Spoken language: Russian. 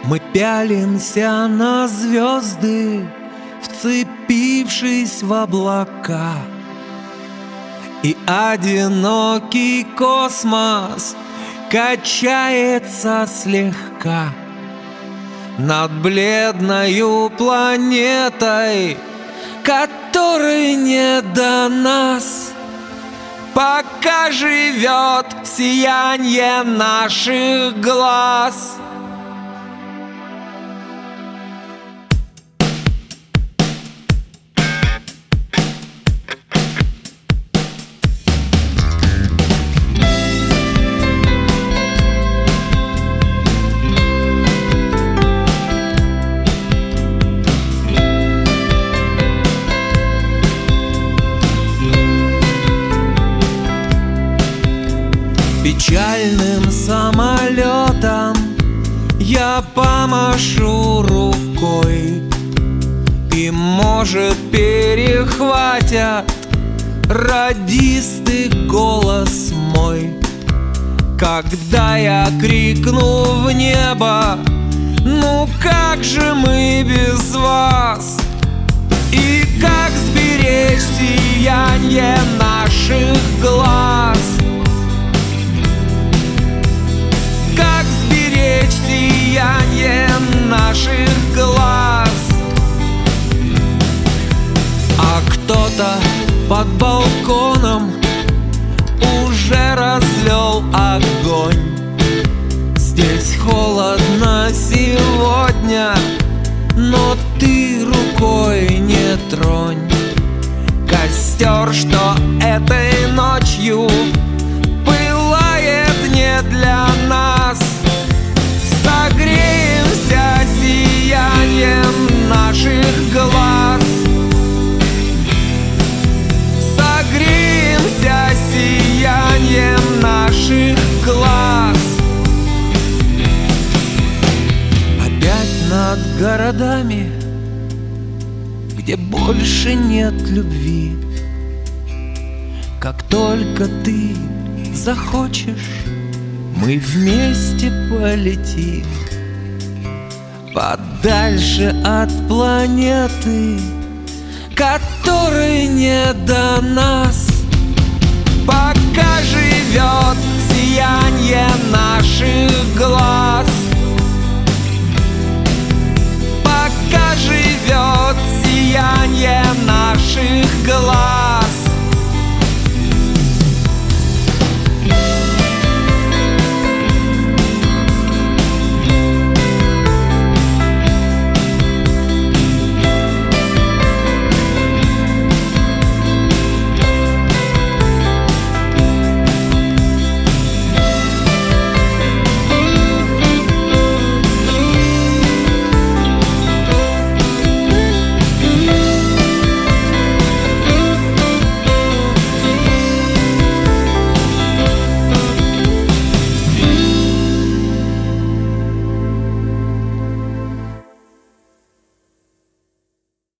Мы пялимся на звезды, вцепившись в облака, и одинокий космос качается слегка над бледною планетой, которой не до нас, пока живет сияние наших глаз. Печальным самолетом я помашу рукой, и, может, перехватят радисты голос мой, когда я крикну в небо: ну как же мы без вас? И как сберечь сияние наших глаз? Как сберечь сияние наших глаз? А кто-то под балконом уже разлил огонь. Здесь холодно сегодня, но ты рукой не тронь костер, что этой ночью пылает не для нас. Согреемся сиянием наших глаз. Согреемся сиянием наших глаз. Опять над городами, где больше нет любви. Как только ты захочешь, мы вместе полетим подальше от планеты, которой не до нас, пока